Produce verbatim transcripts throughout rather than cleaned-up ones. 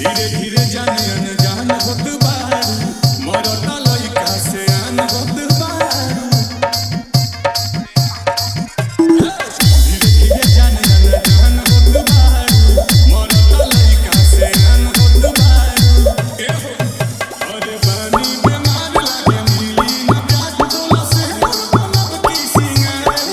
धीरे धीरे जाने अनजान होत बारू मरता लइका से आन होत बारू धीरे धीरे जाने अनजान होत बारू मरता लइका से आन होत बारू अरे बानी बीमार लागे मिली ना प्यार तोला से मतलब की सिंगार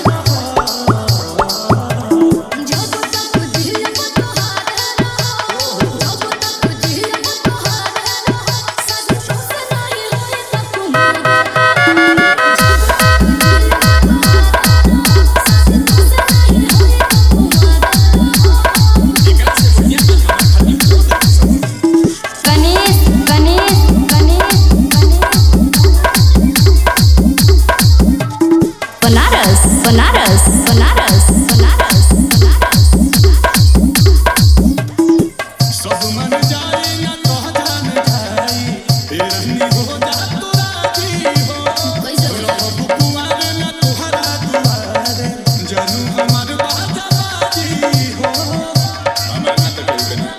Banaras, Banaras, Banaras, Banaras. सब मन जाए ना तो जान जाई रहनी हो जा तू राजी हो रब कुमार ना तुहरा दुआरे जानू हमार बाजा बाजी हो हमें ना तो कोई नहीं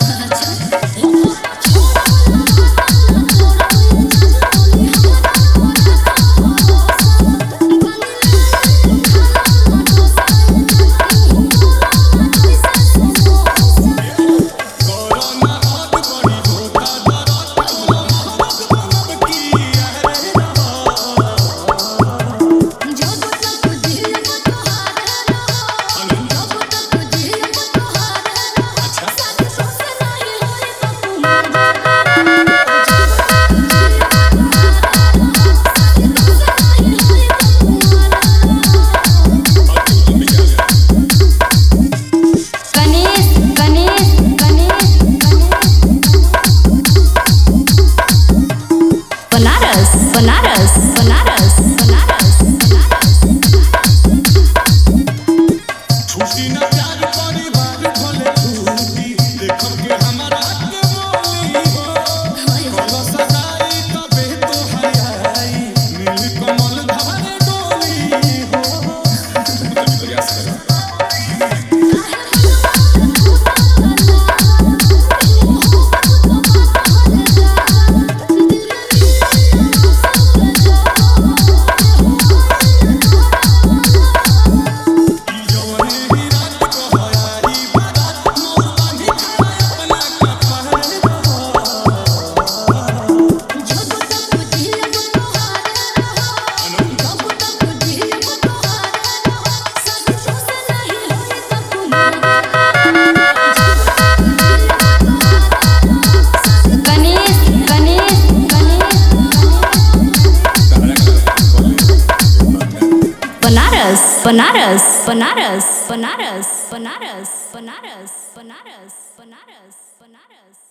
Banaras, Banaras, Banaras, Banaras. छुट्टी ना प्यार परिवार भले छुट्टी देखब के हमारा के बोली हो कल सगाई तबे तो हयाई मिल कमल धारे डोली हो तभी प्रयास करो Banaras, Banaras, Banaras, Banaras, Banaras, Banaras, Banaras, Banaras, Banaras.